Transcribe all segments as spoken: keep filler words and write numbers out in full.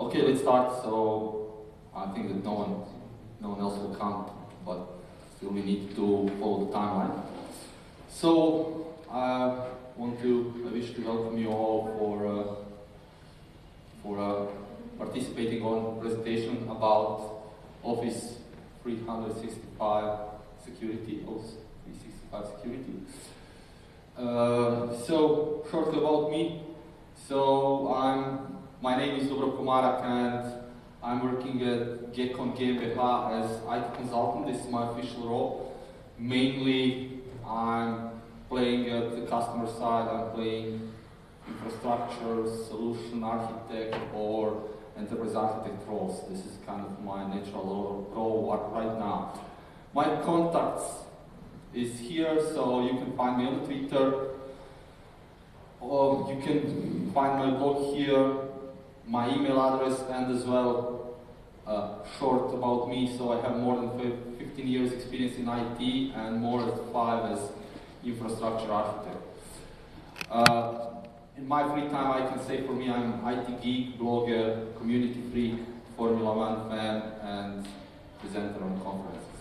Okay, let's start. So I think that no one, no one else will come, but still we need to follow the timeline. So I want to, I wish to welcome you all for uh, for uh, participating on a presentation about Office three sixty-five security, Office three sixty-five security. Uh, so shortly about me. So I'm. My name is Dubravko Komarak and I'm working at Gekon GmbH as I T consultant. This is my official role. Mainly I'm playing at the customer side, I'm playing infrastructure, solution architect or enterprise architect roles. This is kind of my natural role right now. My contacts is here, so you can find me on Twitter. Or you can find my blog here, my email address, and as well uh, short about me. So I have more than fifteen years experience in I T and more than five as infrastructure architect. Uh, in my free time, I can say for me, I'm I T geek, blogger, community freak, Formula One fan, and presenter on conferences.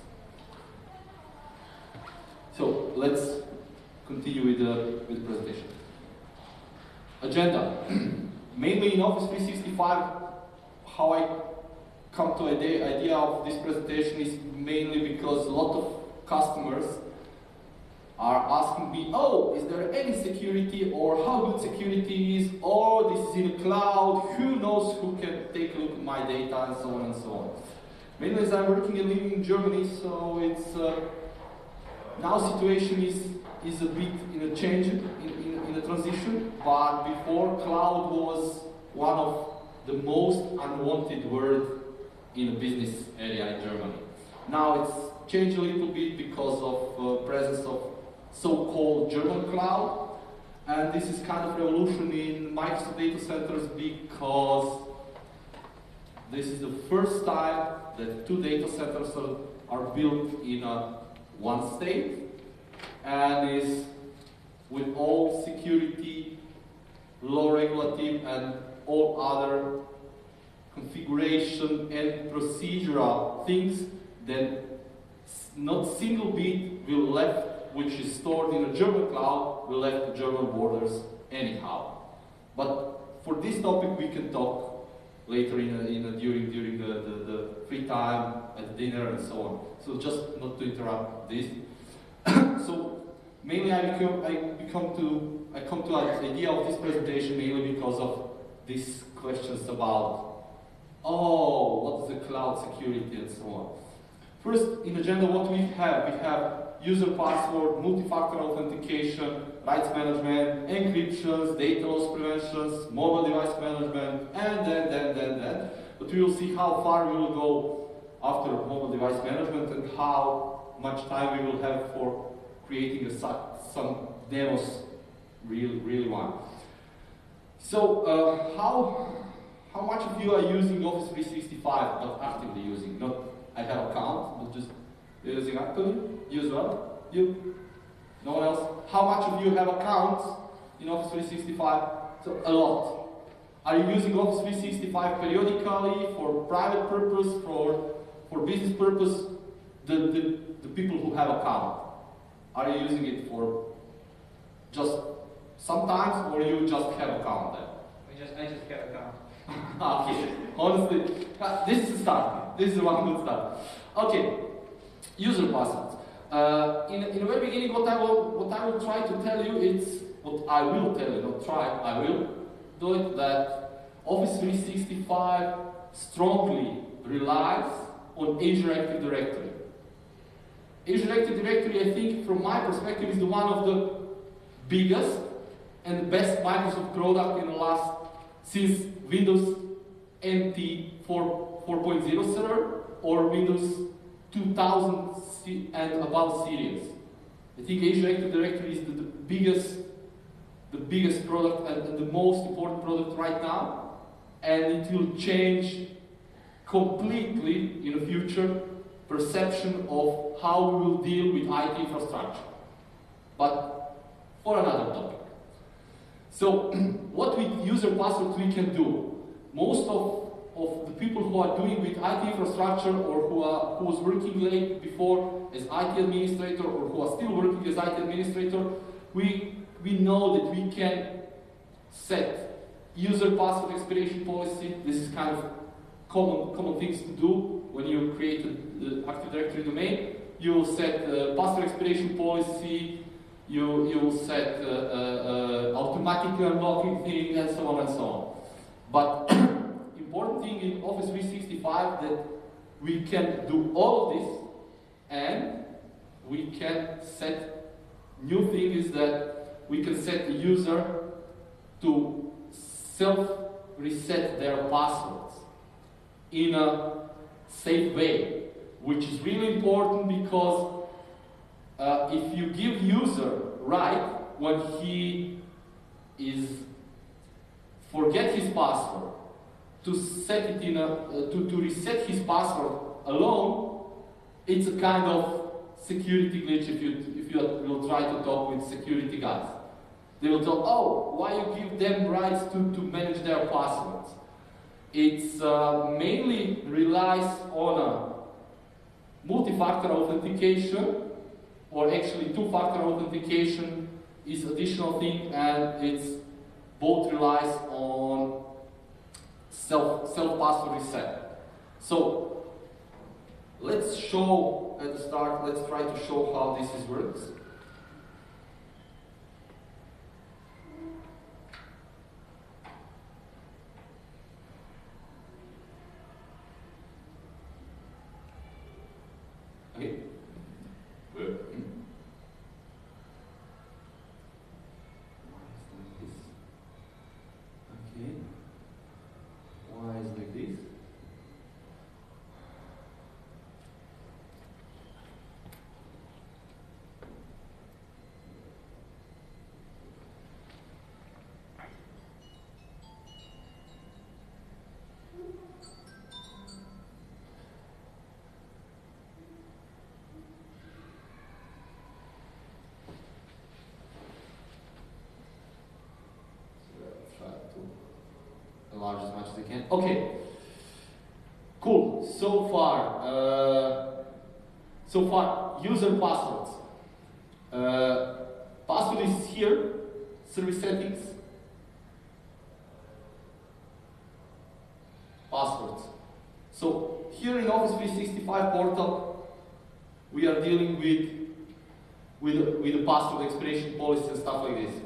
So let's continue with the, with the presentation. Agenda. Mainly in Office three sixty-five, how I come to the idea of this presentation is mainly because a lot of customers are asking me, oh, is there any security, or how good security is, or this is in the cloud, who knows who can take a look at my data, and so on and so on. Mainly as I'm working and living in Germany, so it's, uh, now situation is, is a bit in a change, in, in, in a transition, but before cloud was one of the most unwanted word in a business area in Germany. Now it's changed a little bit because of uh, presence of so-called German cloud, and this is kind of revolution in Microsoft data centers because this is the first time that two data centers are, are built in a one state and is with all security, law regulative, and all other configuration and procedural things that not single bit will left, which is stored in a German cloud, will left the German borders anyhow. But for this topic we can talk later in a, in a, during during the, the, the free time at dinner and so on. So just not to interrupt this. So mainly I become I become to I come to an idea of this presentation mainly because of these questions about, oh, what is the cloud security and so on. First, in agenda, what we have, we have user password, multi-factor authentication, rights management, encryptions, data loss preventions, mobile device management, and then, then, then, then. But we will see how far we will go after mobile device management and how much time we will have for creating a, some demos, really, really one. So, uh, how how much of you are using Office three sixty-five, not actively using, not I have an account, but just using actively? You as well? You? No one else? How much of you have accounts in Office three sixty-five? So, a lot. Are you using Office three sixty-five periodically for private purpose, for for business purpose? The, the, the people who have account, are you using it for just sometimes, or you just have account then? I just, I just have account. Okay, honestly, uh, this is a start. This is one good start. Okay, user passwords. Uh, in, in the very beginning, what I will what I will try to tell you is what I will tell you, not try. I will do it that Office three sixty-five strongly relies on Azure Active Directory. Azure Active Directory, I think, from my perspective, is the one of the biggest and best Microsoft product in the last, since Windows N T four point oh server or Windows two thousand and above series. I think Azure Active Directory is the, the biggest, the biggest product and, and the most important product right now, and it will change completely in the future perception of how we will deal with I T infrastructure. But for another topic. So what with user passwords we can do? Most of, people who are doing with I T infrastructure or who, are, who was working late before as I T administrator or who are still working as I T administrator, we, we know that we can set user password expiration policy. This is kind of common, common things to do when you create the Active Directory domain. You will set uh, password expiration policy, you, you will set uh, uh, uh, automatic unlocking thing, and so on and so on. But important thing in Office three sixty-five that we can do all of this, and we can set new thing is that we can set the user to self-reset their passwords in a safe way, which is really important because uh, if you give user right when he is forget his password to set it in a uh, to, to reset his password alone, it's a kind of security glitch if you if you will try to talk with security guys. They will tell, oh, why you give them rights to, to manage their passwords? It's uh, mainly relies on a multi-factor authentication, or actually two-factor authentication is additional thing, and it's both relies on self self password reset. So let's show at the start. Let's try to show how this is works. Okay. Good. Okay. Why is like this? Enlarge as much as I can. Okay. Cool. So far, uh, so far, user passwords. Uh, password is here. Service settings. Passwords. So here in Office three sixty-five portal, we are dealing with with with the password expiration policy and stuff like this.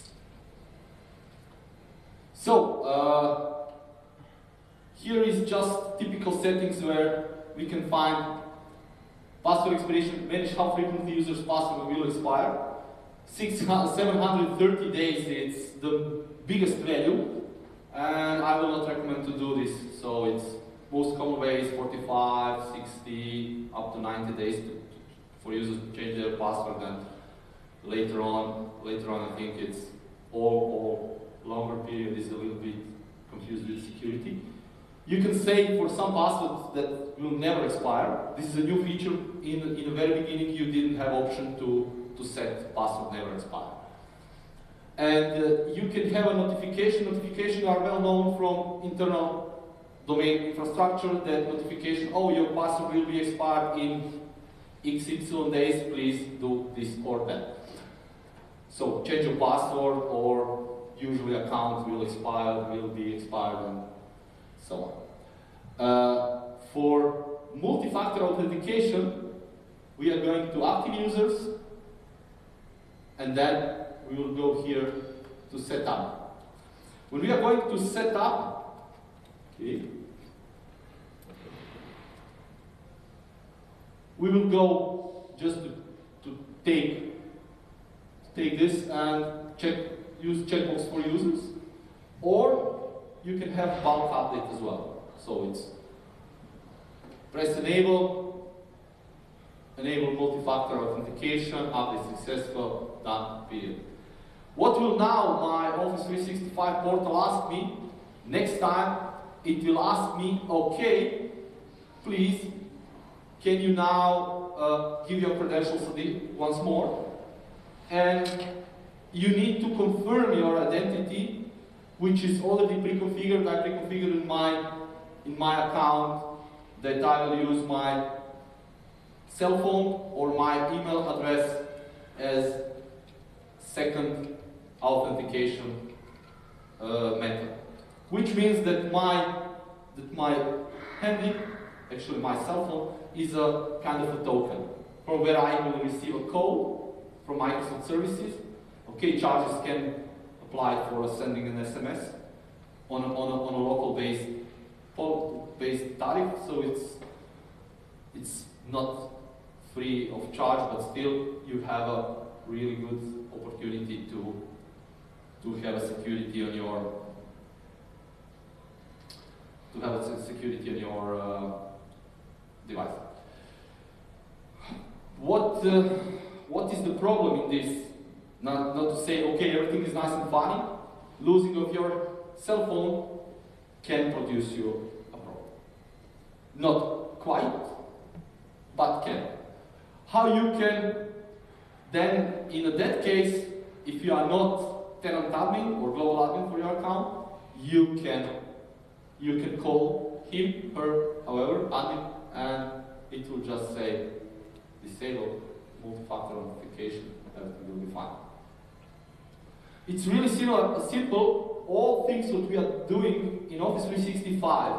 So, uh, here is just typical settings where we can find password expiration, manage how frequently user's password will expire. seven hundred thirty days, it's the biggest value, and I will not recommend to do this. So it's most common way is forty-five, sixty, up to ninety days to, for users to change their password, and later on, later on I think it's all, all longer period is a little bit confused with security. You can say for some passwords that will never expire. This is a new feature. In, in the very beginning, you didn't have option to, to set password never expire. And uh, you can have a notification. Notifications are well known from internal domain infrastructure that notification, oh, your password will be expired in X Y days, please do this or that. So change your password, or usually account will expire, will be expired, and so on. Uh, for multi-factor authentication, we are going to active users, and then we will go here to set up. When we are going to set up, okay, we will go just to, to take, take this and check. Use checkbox for users, or you can have bulk update as well. So it's press enable, enable multi-factor authentication, update successful, done, period. What will now my Office three sixty-five portal ask me? Next time it will ask me, okay, please, can you now uh, give your credentials once more? And you need to confirm your identity, which is already pre-configured. I pre-configured in my in my account that I will use my cell phone or my email address as second authentication uh, method. Which means that my, that my handy, actually my cell phone, is a kind of a token from where I will receive a code from Microsoft services. Okay, charges can apply for sending an S M S on a, on a, on a local based, based tariff, so it's, it's not free of charge, but still you have a really good opportunity to, to have a security on your to have a security on your uh, device. What uh, what is the problem in this? Not, not to say, okay, everything is nice and funny. Losing of your cell phone can produce you a problem. Not quite, but can. How you can then, in that case, if you are not tenant admin or global admin for your account, you can you can call him, her, however, admin, and it will just say disable multi-factor authentication. Everything will be fine. It's really similar, simple. All things that we are doing in Office three sixty-five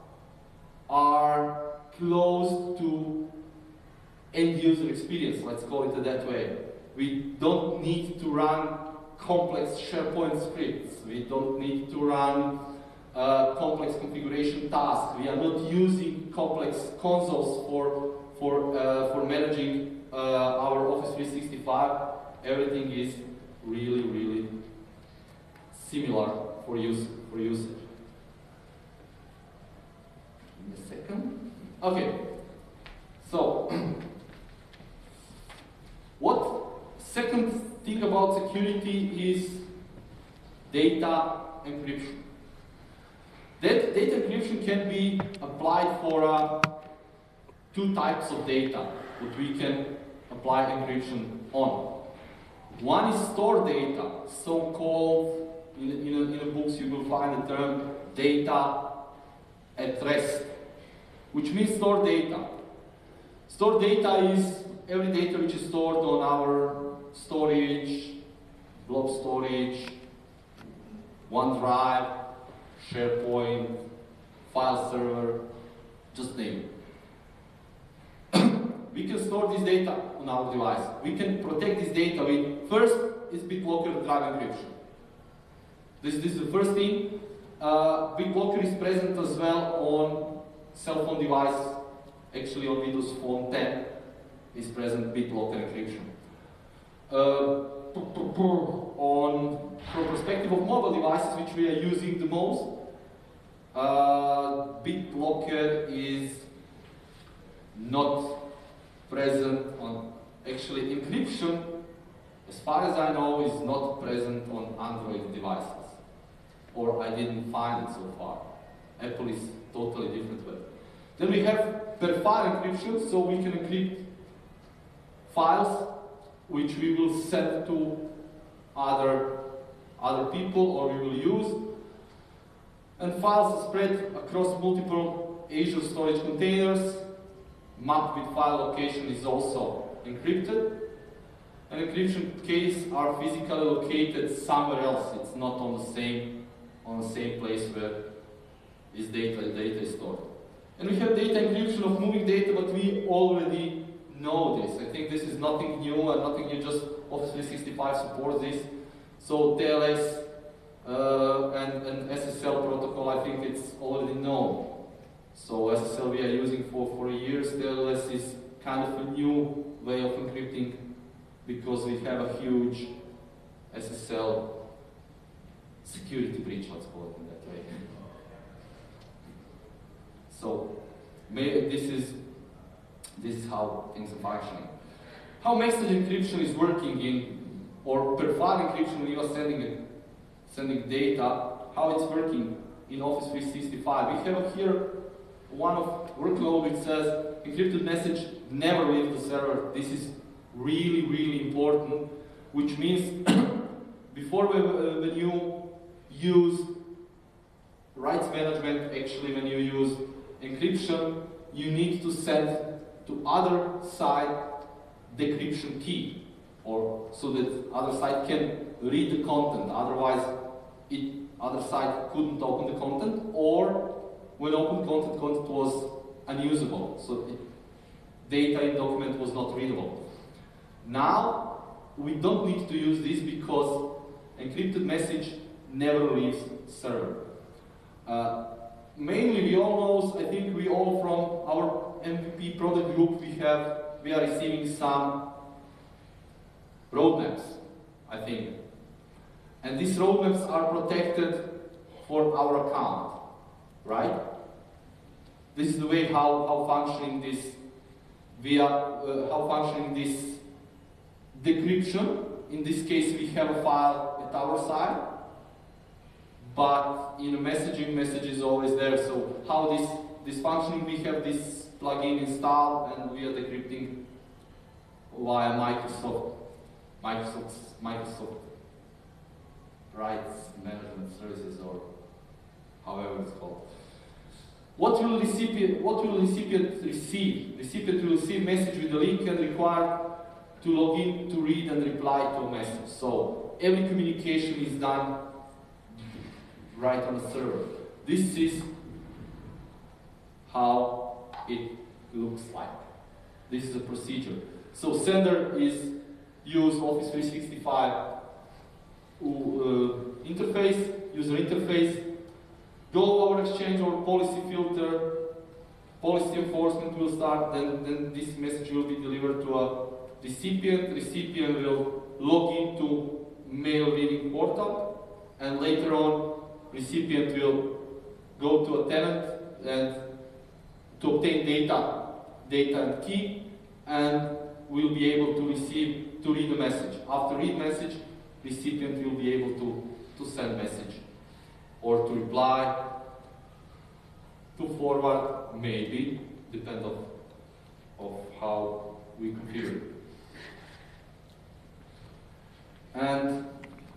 are close to end-user experience, let's call it that way. We don't need to run complex SharePoint scripts. We don't need to run uh, complex configuration tasks. We are not using complex consoles for, for, uh, for managing uh, our Office three sixty-five. Everything is really, really similar for use for usage. In a second. Okay. So, what second thing about security is data encryption. That data encryption can be applied for uh, two types of data that we can apply encryption on. One is stored data, so-called, in, in, in the books you will find the term data at rest, which means stored data. Stored data is every data which is stored on our storage, blob storage, OneDrive, SharePoint, file server, just name it. We can store this data on our device. We can protect this data with, first, is BitLocker drive encryption. This, this is the first thing. Uh, BitLocker is present as well on cell phone device. Actually, on Windows Phone ten is present BitLocker encryption. Uh, on, from perspective of mobile devices, which we are using the most, uh, BitLocker is not present on, actually encryption, as far as I know, is not present on Android devices. Or I didn't find it so far. Apple is totally different way. Then we have per file encryption, so we can encrypt files which we will send to other, other people or we will use. And files spread across multiple Azure storage containers. Map with file location is also encrypted. And encryption keys are physically located somewhere else. It's not on the same, on the same place where this data, data is stored. And we have data encryption of moving data, but we already know this. I think this is nothing new and nothing new, just Office three sixty-five supports this. So T L S uh, and, and S S L protocol, I think it's already known. So S S L we are using for, for years. T L S is kind of a new way of encrypting because we have a huge S S L security breach, let's call it in that way. So may, this is this is how things are functioning. How message encryption is working in, or per file encryption when you are sending it, sending data, how it's working in Office three sixty-five. We have here one of workload which says encrypted message never leaves the server. This is really, really important, which means before we, uh, when you use rights management, actually when you use encryption, you need to send to other side decryption key, or so that other side can read the content, otherwise it other side couldn't open the content, or when open content, content was unusable, so it, data in document was not readable. Now, we don't need to use this because encrypted message never leaves server. Uh, mainly, we all know, I think we all from our M V P product group, we have, we are receiving some roadmaps, I think. And these roadmaps are protected for our account, right? This is the way how, how functioning this via uh, how functioning this decryption. In this case, we have a file at our side, but in a messaging, message is always there. So how this this functioning? We have this plugin installed, and we are decrypting via Microsoft, Microsoft, Microsoft Rights Management Services, or however it's called. What will recipient what will recipient receive? Recipient will receive message with a link and required to log in to read and reply to a message. So every communication is done right on the server. This is how it looks like. This is a procedure. So sender is use Office three sixty-five uh, interface, user interface. Go over Exchange or policy filter, policy enforcement will start, then, then this message will be delivered to a recipient. Recipient will log into mail reading portal, and later on, recipient will go to a tenant and to obtain data, data and key, and will be able to receive, to read the message. After read message, recipient will be able to, to send message, or to reply, to forward, maybe, depend of, of how we configure it. And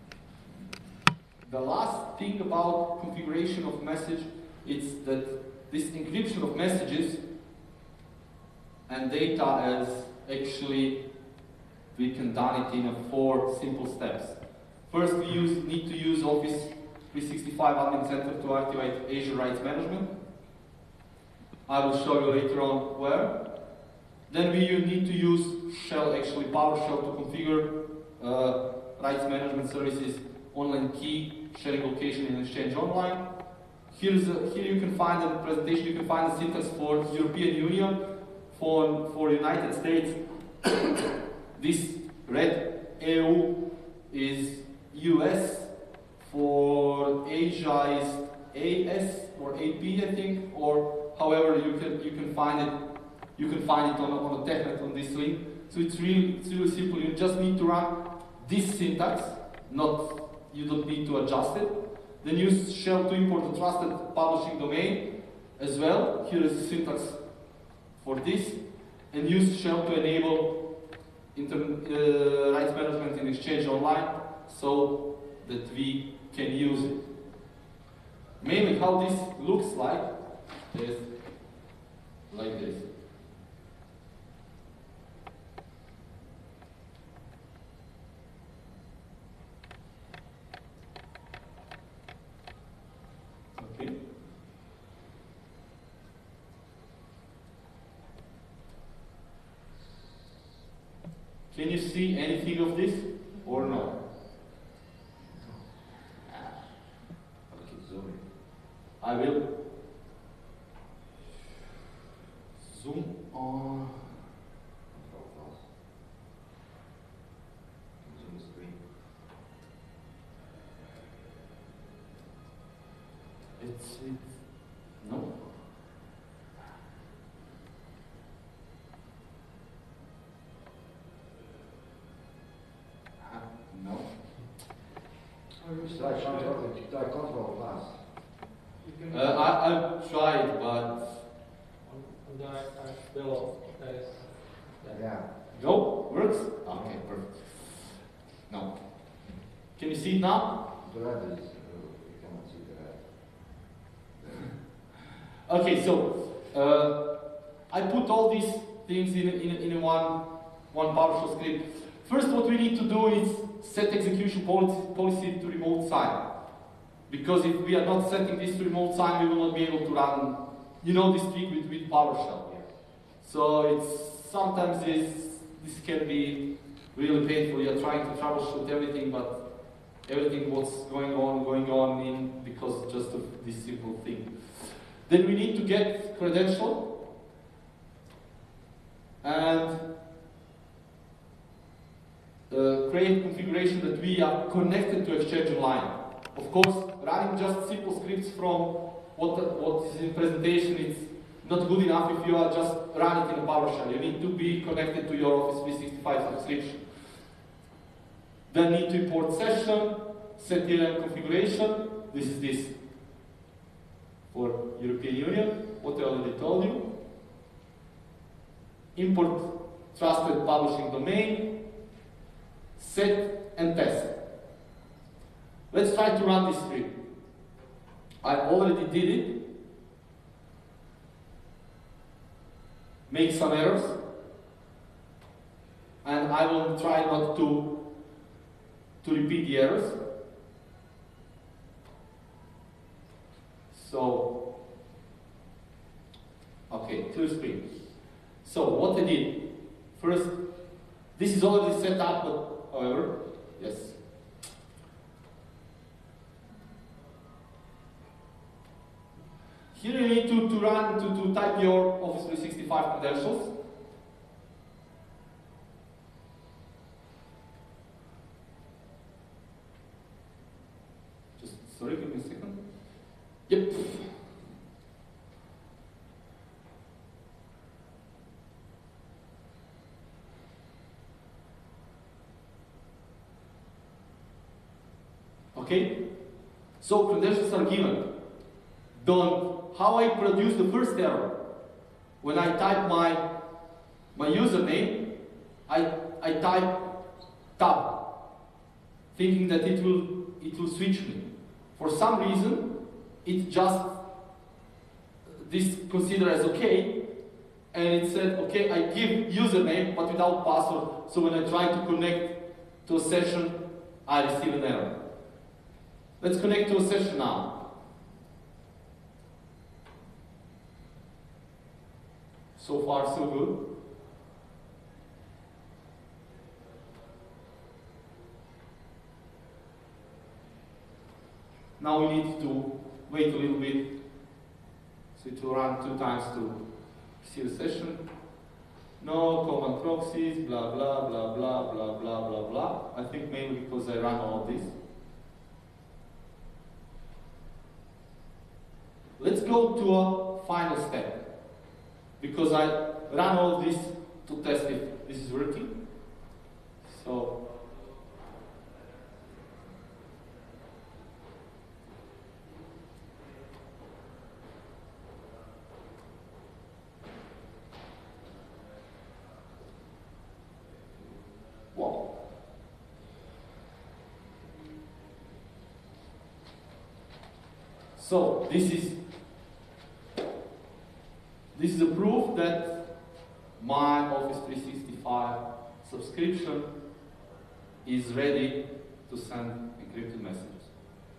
the last thing about configuration of message is that this encryption of messages and data is actually, we can done it in a four simple steps. First, we use, need to use Office three sixty-five Admin Center to activate Azure Rights Management. I will show you later on where. Then we need to use Shell, actually PowerShell, to configure uh, rights management services, online key, sharing location in Exchange Online. Here's a, here you can find in the presentation, you can find the syntax for European Union. For, for United States, this red A U is U S. For Asia is A S or A P, I think, or however you can you can find it. You can find it on a, on a technet on this link. So it's really it's really simple. You just need to run this syntax. Not you don't need to adjust it. Then use shell to import the trusted publishing domain as well. Here is the syntax for this, and use shell to enable inter, uh, rights management in Exchange Online, so that we can use it. Mainly how this looks like is like this. Okay. Can you see anything of this or no? I will zoom on zoom screen. It's it no. Ah, no. Try control, try control plus. Uh, I, I've tried, but... Yeah. No? Works? Okay, perfect. No. Can you see it now? The red is, uh, you cannot see the red. Okay, so uh, I put all these things in, in, in one, one PowerShell script. First, what we need to do is set execution policy, policy to remote sign. Because if we are not setting this to remote sign, we will not be able to run, you know, this trick with, with PowerShell. So it's sometimes this, this can be really painful. You're trying to troubleshoot everything, but everything what's going on, going on in because just of this simple thing. Then we need to get credential and uh, create configuration that we are connected to Exchange Online. Of course, running just simple scripts from what, what is in presentation is not good enough if you are just running in a PowerShell. You need to be connected to your Office three sixty-five subscription. Then need to import session, set the configuration. This is this for European Union, what I already told you. Import trusted publishing domain, set and test. Let's try to run this script. I already did it. Make some errors, and I will try not to, to repeat the errors. So, okay, clear screen. So, what I did, first, this is already set up, but however, yes. Here you need to, to run, to, to type your Office three sixty-five credentials. Just, sorry, give me a second. Yep. Okay? So credentials are given. Don't How I produce the first error. When I type my, my username, I, I type tab, thinking that it will, it will switch me. For some reason, it just, this considered as okay, and it said, okay, I give username, but without password, so when I try to connect to a session, I receive an error. Let's connect to a session now. So far, so good. Now we need to wait a little bit, so it will run two times to see the session. No common proxies, blah, blah, blah, blah, blah, blah, blah, blah. I think mainly because I ran all of this. Let's go to a final step. Because I ran all this to test if this is working. So, wow. So, this is This is a proof that my Office three sixty-five subscription is ready to send encrypted messages.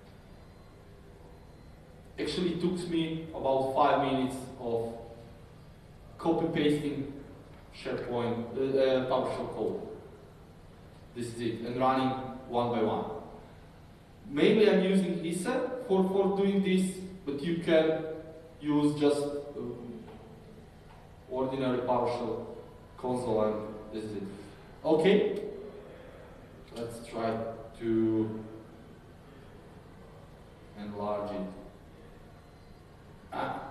Actually, it took me about five minutes of copy-pasting SharePoint, uh, uh, PowerShell code. This is it, and running one by one. Mainly I'm using I S A for, for doing this, but you can use just uh, ordinary PowerShell console, and this is it. Okay, let's try to enlarge it. Ah.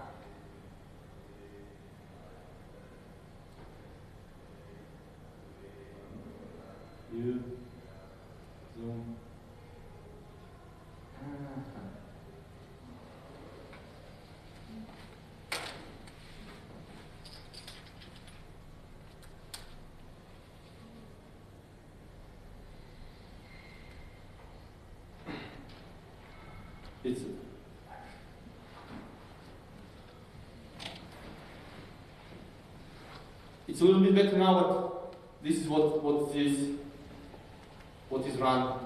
You zoom. Ah. It's It's a little bit better now, but this is what, what is what is run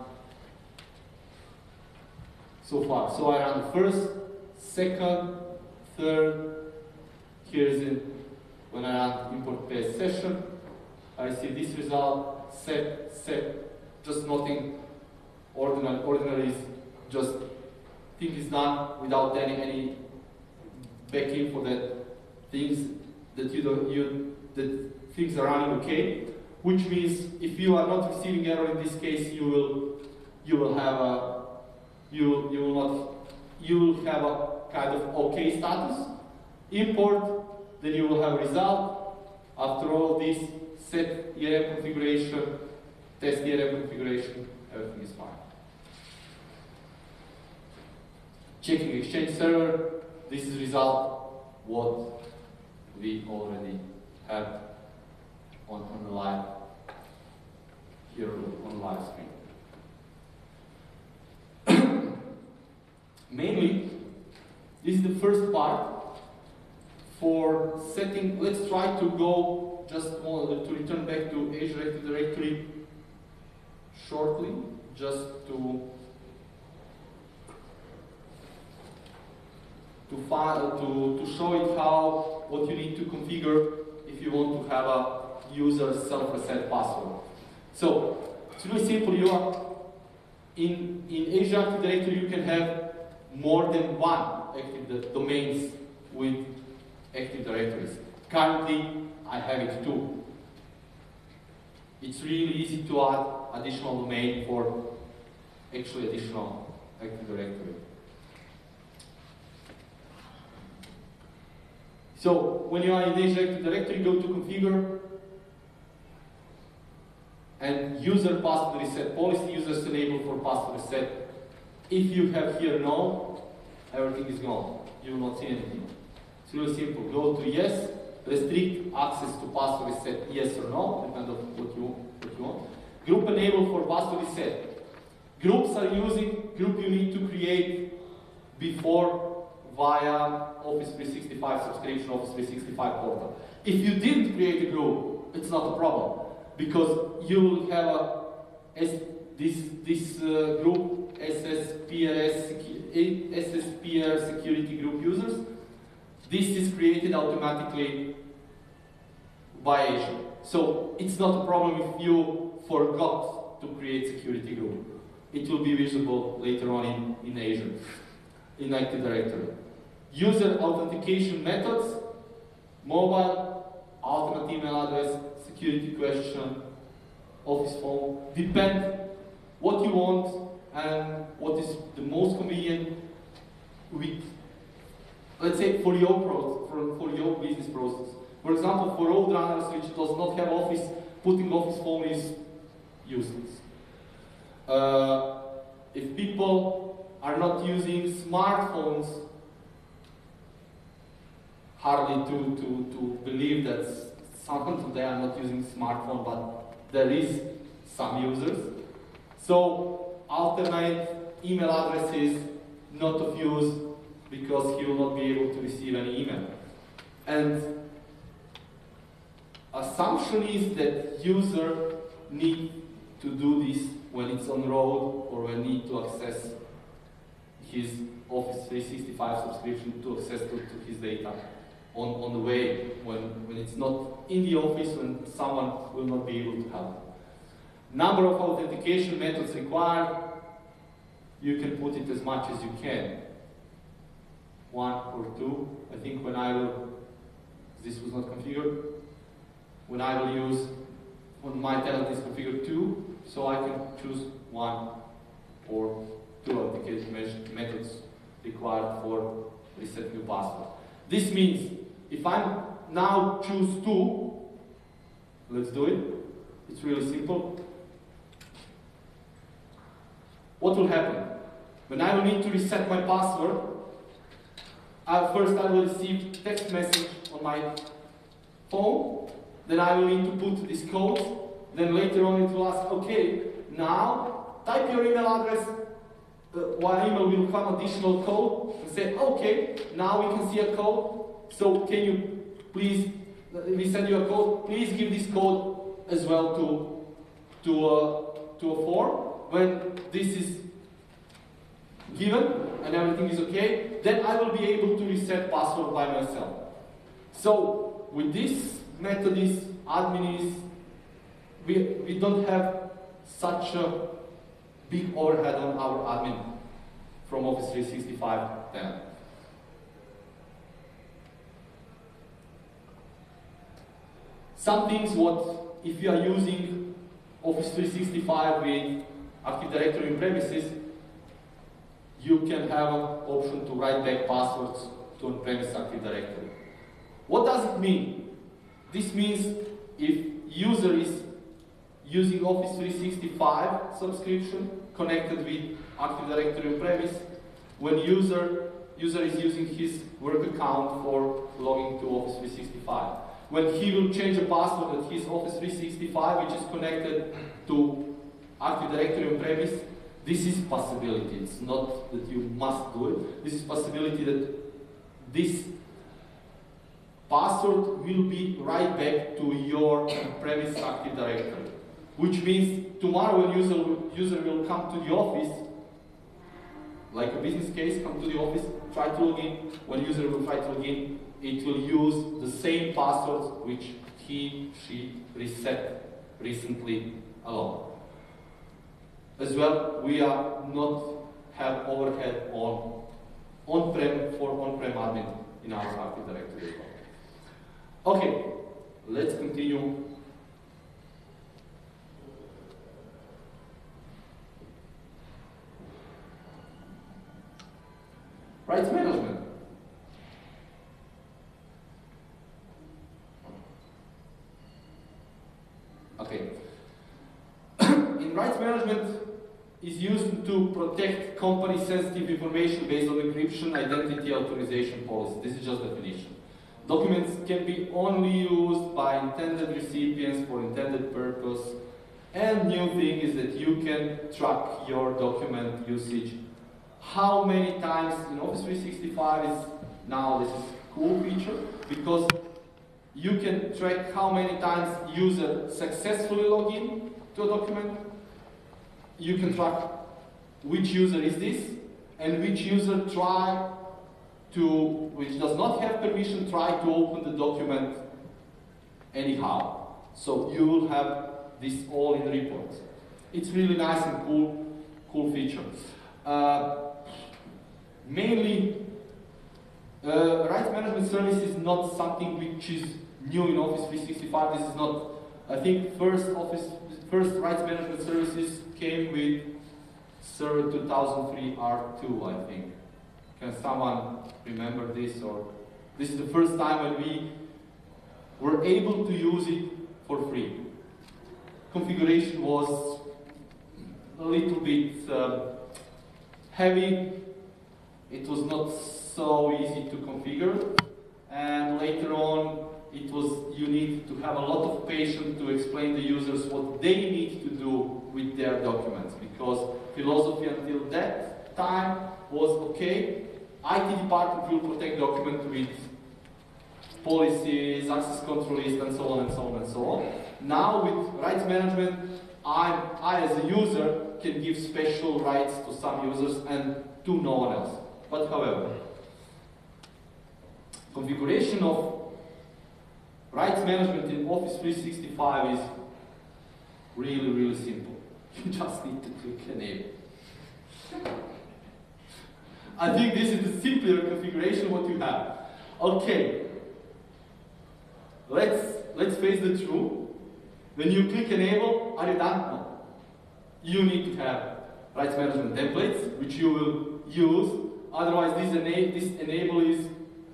so far. So I run the first, second, third. Here is it when I run import paste session. I see this result, set, set, just nothing ordinary. Ordinary is just thing is done without any any backing for that things that you don't you that things are running okay. Which means if you are not receiving error in this case, you will you will have a you you will not you will have a kind of okay status. Import, then you will have a result. After all this, set E R M configuration, test E R M configuration, everything is fine. Checking Exchange server, this is result what we already have on, on the live here on the live screen. Mainly, this is the first part for setting. Let's try to go just to return back to Azure Active Directory shortly, just to to find to to show it how what you need to configure if you want to have a user self-reset password. So it's really simple. You are in in Azure Active Directory. You can have more than one active domains with Active Directories. Currently, I have it two. It's really easy to add additional domain for actually additional Active Directory. So when you are in Azure Active Directory, go to Configure and User Password Reset Policy. Users enabled for password reset. If you have here no, everything is gone. You will not see anything. It's really simple. Go to yes, restrict access to password reset, yes or no, depending on what you, what you want. Group enable for password reset. Groups are using, group you need to create before via Office three sixty-five subscription, Office three sixty-five portal. If you didn't create a group, it's not a problem, because you will have a, as this, this uh, group, S S P R S, S S P R security group users. This is created automatically by Azure. So it's not a problem if you forgot to create security group. It will be visible later on in, in Azure, in Active Directory. User authentication methods, mobile, alternate email address, security question, office phone, depend what you want and what is the most convenient with, let's say, for your process, for, for your business process. For example, for old runners which does not have Office, putting Office phone is useless. Uh, if people are not using smartphones, hardly to, to, to believe that some they are not using smartphone, but there is some users. So alternate email addresses not of use, because he will not be able to receive any email. And assumption is that user need to do this when it's on road or when need to access his Office three sixty-five subscription to access to, to his data on, on the way, when, when it's not in the office, when someone will not be able to help. Number of authentication methods required, you can put it as much as you can. One or two. I think when I will, this was not configured, when I will use, when my tenant is configured two, so I can choose one or two authentication methods required for reset new password. This means if I now choose two, let's do it. It's really simple. What will happen? When I will need to reset my password, I, first I will receive text message on my phone, then I will need to put this code, then later on it will ask, okay, now type your email address, uh, one email will come additional code, and say, okay, now we can see a code, so can you please we send you a code, please give this code as well to, to, a, to a form. When this is given and everything is okay, then I will be able to reset password by myself. So with this method is admin is, we, we don't have such a big overhead on our admin from Office three sixty-five ten. Some things what, if you are using Office three sixty-five with Active Directory on premises, you can have an option to write back passwords to on-premise Active Directory. What does it mean? This means if user is using Office three sixty-five subscription connected with Active Directory on-premise, when user, user is using his work account for logging to Office three sixty-five. When he will change a password at his Office three sixty-five, which is connected to Active Directory on-premise, this is possibility. It's not that you must do it. This is possibility that this password will be right back to your on-premise Active Directory. Which means tomorrow when user, user will come to the office, like a business case, come to the office, try to log in. When user will try to log in, it will use the same passwords which he, she reset recently alone. As well, we are not have overhead on on-prem for on-prem admin in our Active Directory as well. Okay, let's continue. Rights management. Okay. In rights management is used to protect company sensitive information based on encryption, identity, authorization policy. This is just definition. Documents can be only used by intended recipients for intended purpose. And new thing is that you can track your document usage. How many times in Office three sixty-five is now, this is a cool feature, because you can track how many times user successfully log in to a document. You can track which user is this, and which user try to, which does not have permission, try to open the document anyhow. So you will have this all in the reports. It's really nice and cool, cool feature. Uh, mainly, uh, rights management service is not something which is new in Office three sixty-five. This is not, I think, first Office, first rights management services came with Server two thousand three R two, I think. Can someone remember this? Or this is the first time when we were able to use it for free. Configuration was a little bit uh, heavy. It was not so easy to configure, and later on it was, you need to have a lot of patience to explain to users what they need to do with their documents, because philosophy until that time was, okay, I T department will protect document with policies, access control list, and so on and so on and so on. Now with rights management, I, I as a user can give special rights to some users and to no one else. But however, configuration of rights management in Office three sixty-five is really, really simple. You just need to click enable. I think this is the simpler configuration what you have. Okay. Let's let's face the truth. When you click enable, are you done? No. You need to have rights management templates which you will use. Otherwise this, ena this enable is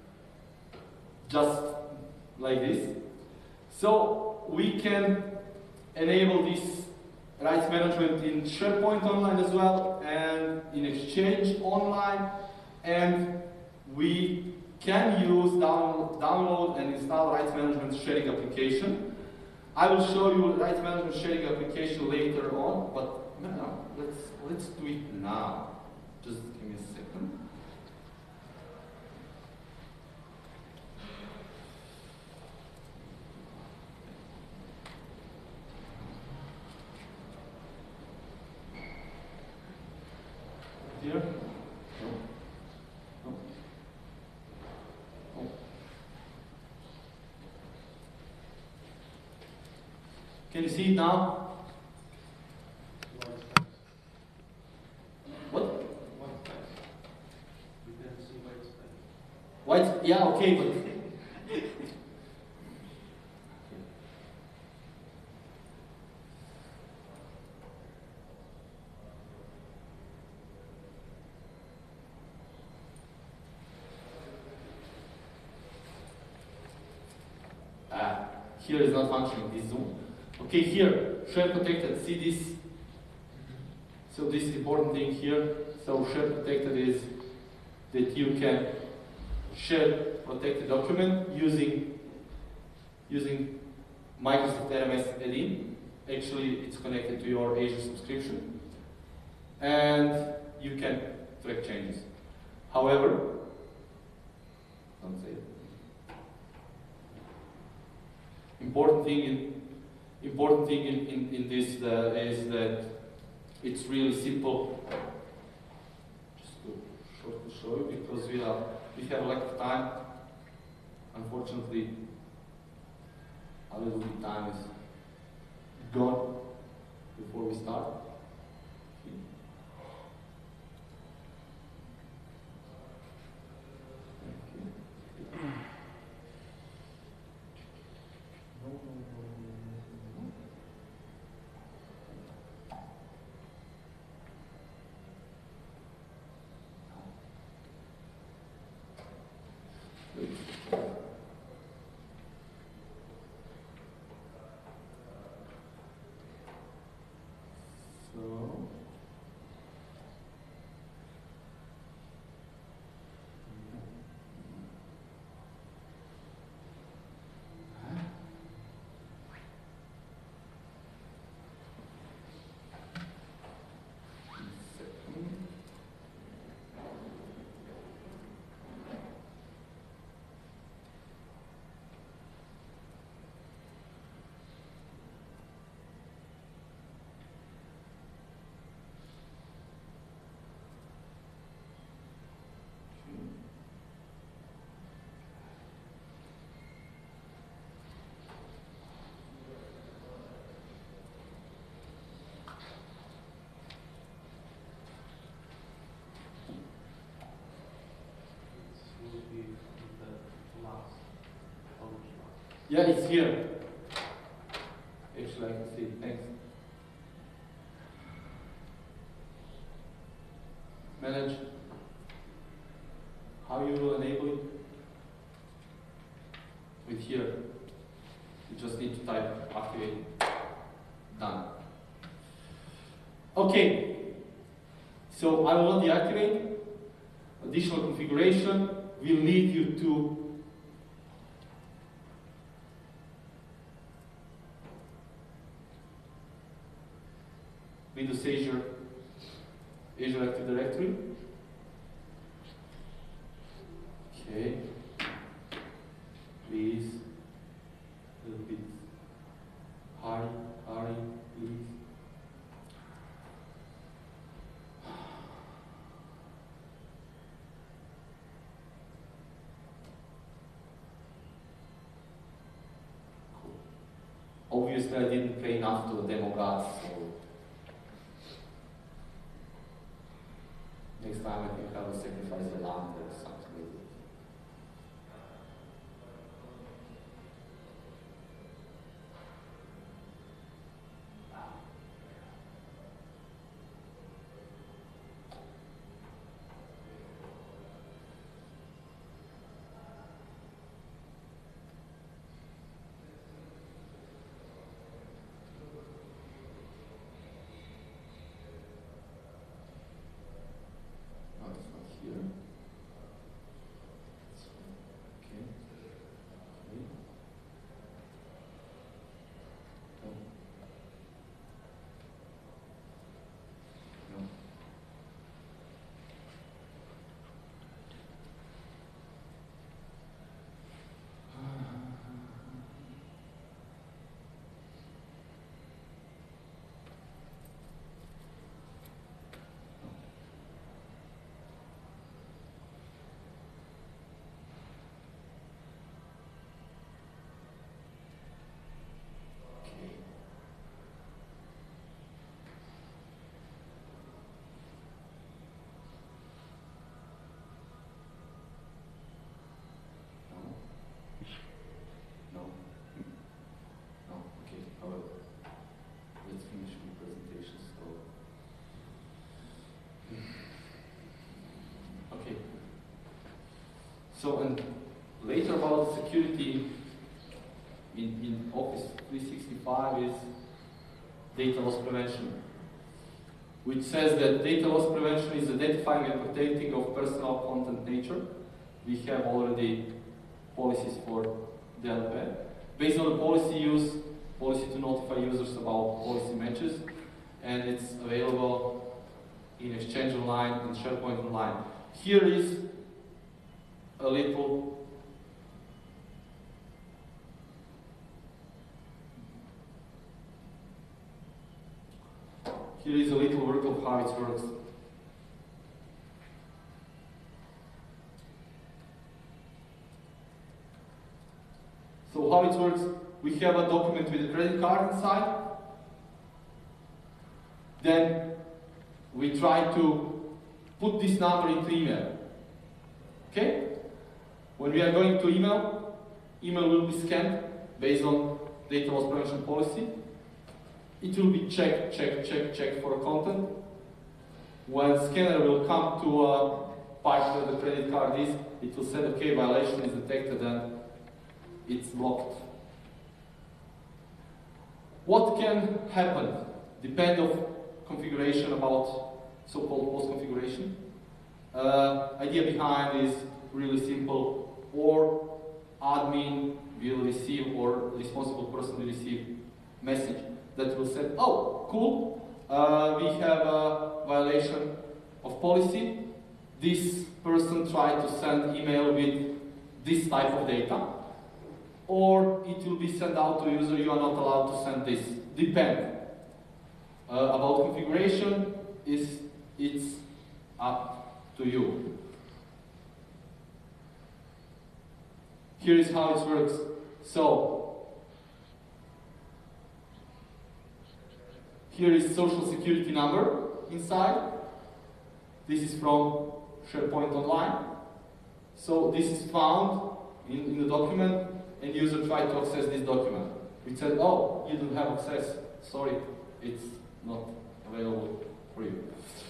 just like this. So we can enable this rights management in SharePoint Online as well, and in Exchange Online, and we can use down, download and install rights management sharing application. I will show you rights management sharing application later on, but no, let's let's do it now. Just give me a second. Can you see it now? What? You can see white space. White? Yeah, okay, but ah, here is not functioning this zoom. Okay, here, share protected. See this? So this is important thing here. So share protected is that you can share protected document using using Microsoft R M S add-in. Actually, it's connected to your Azure subscription, and you can track changes. However, don't say it. Important thing in important thing in, in, in this uh, is that it's really simple. Just to short to show you because we have we have lack of time. Unfortunately, a little bit time is gone before we start. So, It will be the last, published last. yeah, it's here. Actually, I can see it. Thanks. Manage. How you will enable it? With here. You just need to type activate. Done. Okay. So I will not deactivate. Additional configuration will lead you to Windows Azure, Azure Active Directory. Okay. Please. A little bit. Hurry, hurry, please. Obviously, I didn't pay enough to the demo guards, so next time I think I will sacrifice the land or something like that. So, and later about security in, in Office three sixty-five is data loss prevention, which says that data loss prevention is identifying and protecting of personal content nature. We have already policies for that. Based on the policy use, policy to notify users about policy matches, and it's available in Exchange Online and SharePoint Online. Here is a little here is a little work of how it works. So how it works, we have a document with a credit card inside. Then we try to put this number into email. Okay? When we are going to email, email will be scanned based on data loss prevention policy. It will be checked, checked, checked, checked for content. When scanner will come to a part where the credit card is, it will say, okay, violation is detected and it's blocked. What can happen? Depend of configuration about so-called post configuration. Uh, idea behind is really simple. Or admin will receive, or responsible person will receive message that will say, oh, cool, uh, we have a violation of policy. This person tried to send email with this type of data. Or it will be sent out to user, you are not allowed to send this. Depend. Uh, about configuration, is it's up to you. Here is how it works. So, here is social security number inside. This is from SharePoint Online. So this is found in, in the document, and user tried to access this document. We said, oh, you don't have access. Sorry, it's not available for you.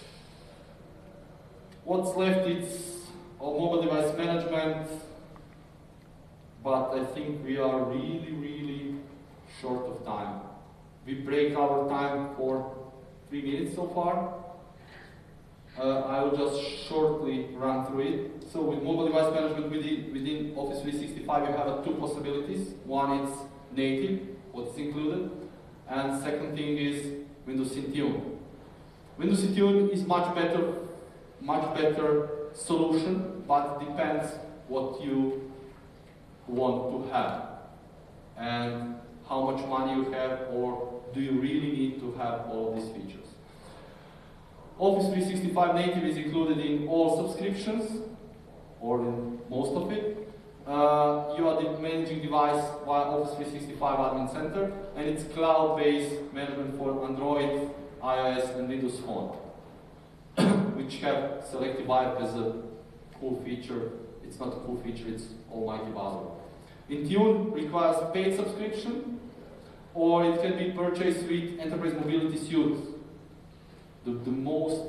What's left is all mobile device management, but I think we are really, really short of time. We break our time for three minutes so far. Uh, I will just shortly run through it. So with mobile device management within, within Office three sixty-five, you have uh, two possibilities. One is native, what's included, and second thing is Windows Intune. Windows Intune is much better, much better solution, but depends what you want to have and how much money you have, or do you really need to have all of these features. Office three sixty-five native is included in all subscriptions, or in most of it. Uh, you are the managing device via Office three sixty-five Admin Center, and it's cloud-based management for Android, iOS, and Windows Phone, which have selective wipe as a cool feature. It's not a cool feature, it's almighty buzzword. Intune requires paid subscription, or it can be purchased with Enterprise Mobility Suite. The, the most,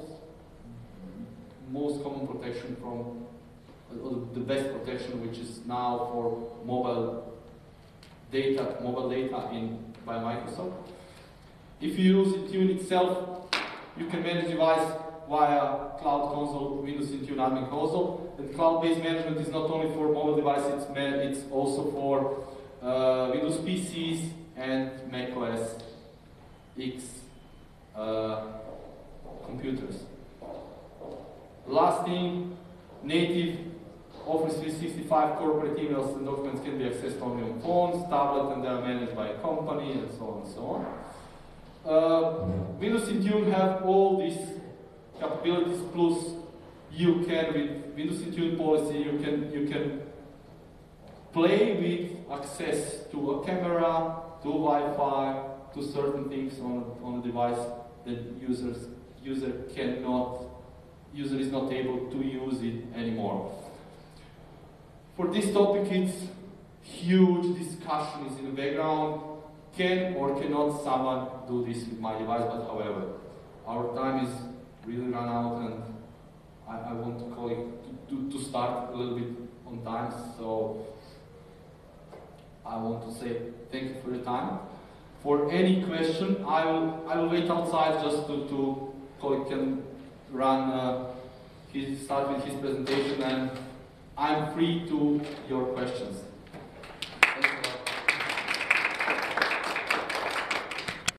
most common protection from, or the best protection, which is now for mobile data, mobile data in by Microsoft. If you use Intune itself, you can manage device via Cloud Console, Windows Intune Admin Console. And cloud-based management is not only for mobile devices, it's, it's also for uh, Windows P Cs and Mac O S X uh, computers. Last thing, native Office three sixty-five corporate emails and documents can be accessed only on phones, tablet, and they are managed by a company, and so on and so on. Uh, Windows Intune have all these capabilities, plus you can, with Windows Intune policy, you can you can play with access to a camera, to Wi-Fi, to certain things on on the device that users user cannot user is not able to use it anymore. For this topic, it's huge discussion is in the background. Can or cannot someone do this with my device? But however, our time is really run out, and I, I want to call it to, to, to start a little bit on time, so I want to say thank you for your time. For any question, I will I will wait outside just to to colleague can run uh, his start with his presentation, and I'm free to your questions.